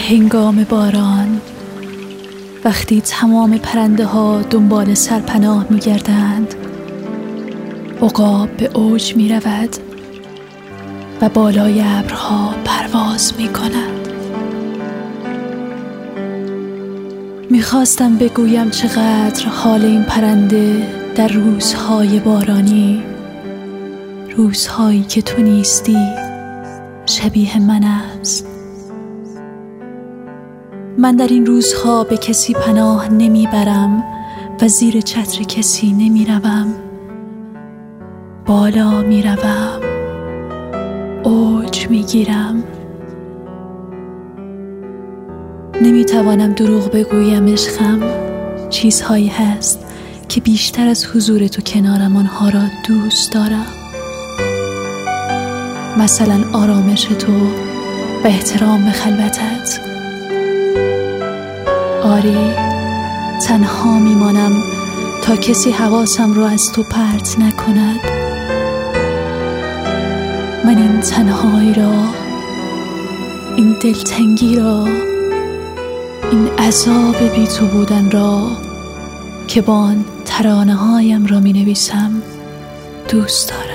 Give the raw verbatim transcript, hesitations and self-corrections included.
هنگام باران، وقتی تمام پرنده ها دنبال سرپناه می گردند، عقاب به اوج می رود و بالای ابرها پرواز می کند. می خواستم بگویم چقدر حال این پرنده در روزهای بارانی، روزهایی که تو نیستی، شبیه من است. من در این روزها به کسی پناه نمی برم و زیر چتر کسی نمی روم. بالا می روم، اوج می گیرم. نمی توانم دروغ بگویم عشقم. چیزهایی هست که بیشتر از حضور تو کنارم آنها را دوست دارم. مثلا آرامش تو و احترام به خلوتت. آری، تنها میمانم تا کسی حواسم را از تو پرت نکند. من این تنهایی را، این دلتنگی را، این عذاب بی تو بودن را که با آن ترانه هایم را می نویسم دوست دارم.